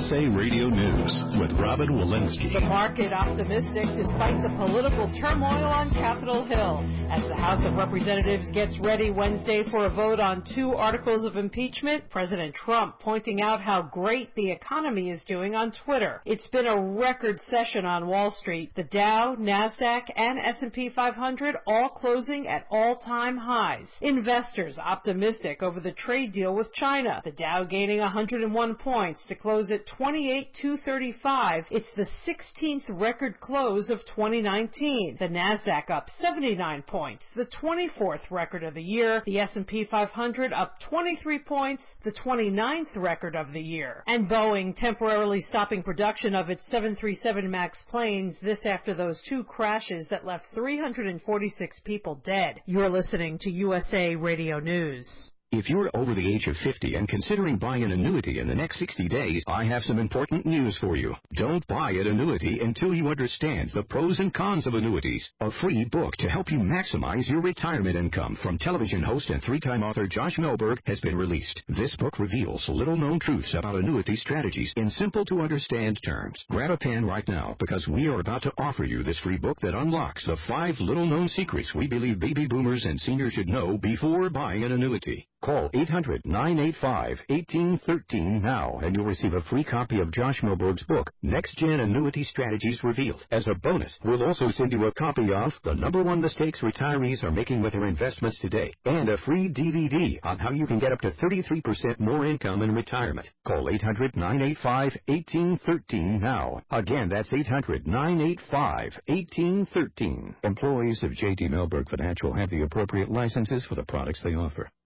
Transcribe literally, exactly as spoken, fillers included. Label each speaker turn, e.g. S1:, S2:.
S1: S A Radio News with Robin Walensky.
S2: The market optimistic despite the political turmoil on Capitol Hill as the House of Representatives gets ready Wednesday for a vote on two articles of impeachment. President Trump pointing out how great the economy is doing on Twitter. It's been a record session on Wall Street. The Dow, NASDAQ, and S and P five hundred all closing at all-time highs. Investors optimistic over the trade deal with China. The Dow gaining one hundred one points to close at twenty-eight thousand two hundred thirty-five. It's the sixteenth record close of twenty nineteen. The NASDAQ up seventy-nine points, the twenty-fourth record of the year. The S and P five hundred up twenty-three points, the twenty-ninth record of the year. And Boeing temporarily stopping production of its seven thirty-seven MAX planes, this after those two crashes that left three hundred forty-six people dead. You're listening to U S A Radio News.
S3: If you're over the age of fifty and considering buying an annuity in the next sixty days, I have some important news for you. Don't buy an annuity until you understand the pros and cons of annuities. A free book to help you maximize your retirement income from television host and three-time author Josh Melberg has been released. This book reveals little-known truths about annuity strategies in simple-to-understand terms. Grab a pen right now because we are about to offer you this free book that unlocks the five little-known secrets we believe baby boomers and seniors should know before buying an annuity. Call eight hundred, nine eight five, one eight one three now, and you'll receive a free copy of Josh Melberg's book, Next Gen Annuity Strategies Revealed. As a bonus, we'll also send you a copy of The Number One Mistakes Retirees Are Making with Their Investments Today, and a free D V D on how you can get up to thirty-three percent more income in retirement. Call eight hundred, nine eight five, one eight one three now. Again, that's eight hundred, nine eight five, one eight one three. Employees of J D Melberg Financial have the appropriate licenses for the products they offer.